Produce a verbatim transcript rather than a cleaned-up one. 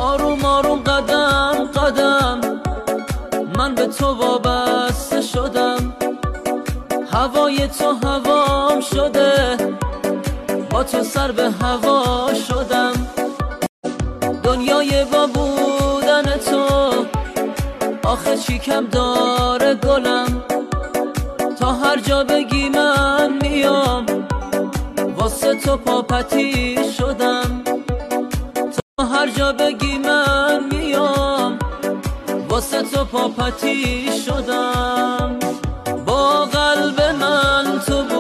آروم آروم قدم قدم من به تو وابسته شدم، هوای تو هوام شده، با تو سر به هوا شدم. دنیای با بودن تو آخه چی کم داره گلم، تا هر جا بگی من میام، واسه تو پاپتی شدم. تا هر جا بگی من میام، واسه تو پاپتی شدم. با قلب من تو